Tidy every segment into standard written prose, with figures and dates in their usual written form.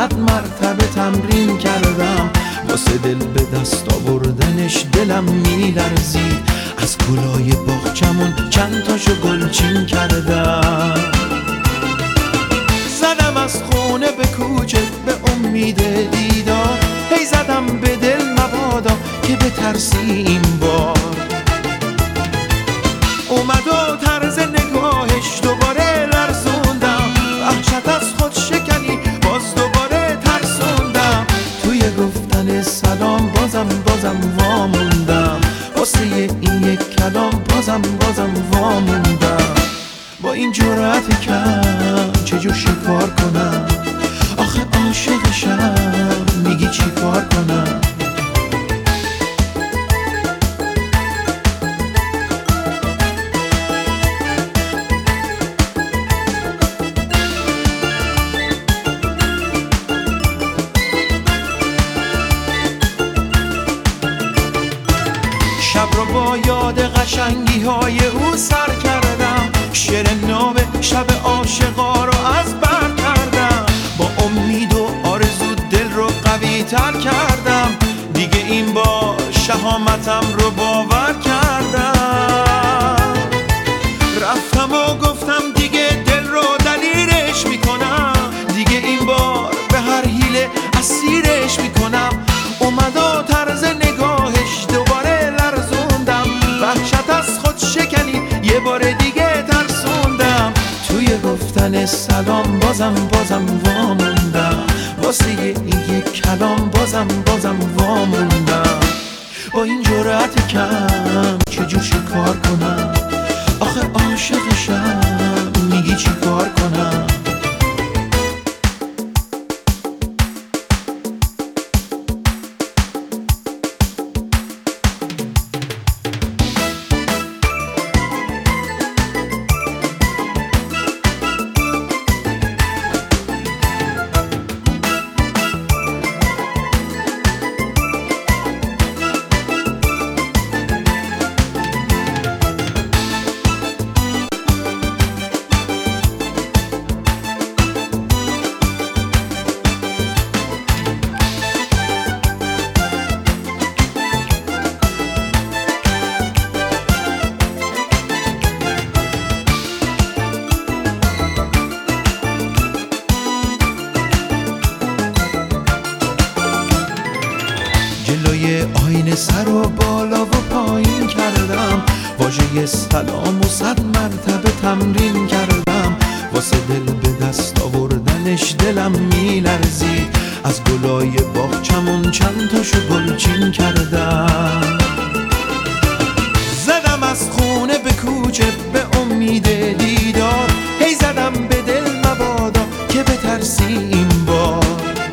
صد مرتبه تمرین کردم، واسه دل به دست آوردنش دلم میلرزید. از گلای باغچمون چند تاشو گلچین کردم. زدم از خونه به کوچه به امید دیدار، هی زدم به دل مبادا که بترسی این بار. اومد و طرز نگاهش دوباره لرزوندم، وحشت از خود شکنی باز دوباره ترسوندم. توی گفتن سلام بازم واموندم، واسه این یک کلام بازم واموندم. با این جرأت کم چجور شکار کنم؟ آخه عاشقشم، میگی چی کار کنم؟ شب رو با یاد قشنگی های او سر کردم، شعر ناب شب عاشقا رو از بر کردم. با امید و آرزو دل رو قوی تر کردم، دیگه این بار شهامتم رو باور کردم. رفتم و گفتم دیگه دل رو دلیرش میکنم، دیگه این بار به هر حیله اسیرش میکنم. اومد و طرز نگاهش دوباره لرزوندم، وحشت از خود شکنی یه بار دیگه ترسوندم. توی گفتن سلام بازم واموندم، واسه این یک کلام بازم واموندم. با این جرأت کم چجور شکار کنم؟ آخه عاشقشم، میگی چی کار کنم؟ جلوی آینه سر و بالا و پایین کردم، واژه سلام و صد مرتبه تمرین کردم. واسه دل به دست آوردنش دلم میلرزید، از گلای باغچمون چند تاشو گلچین کردم. زدم از خونه به کوچه به امید دیدار، هی زدم به دل مبادا که بترسی این بار.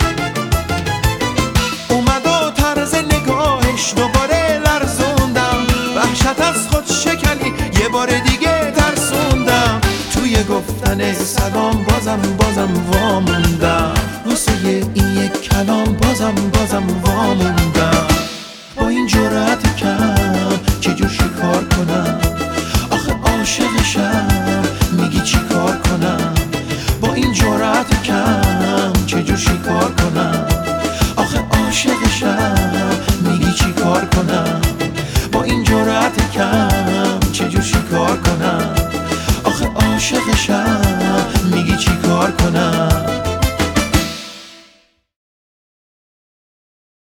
دوباره لرزوندم، وحشت از خود شکنی یه بار دیگه ترسوندم. توی گفتن سلام بازم واموندم، واسه این یک کلام بازم واموندم. با این جرأت کم چجور شکار کنم؟ آخه عاشقشم، میگی چی کار کنم؟ با این جرأت کم چجور شکار کنم؟ آخه عاشقشم، میگی چی کار کنم؟ با این جرأت کم چجور شکار کنم؟ آخه عاشقشم، میگی چی کار کنم؟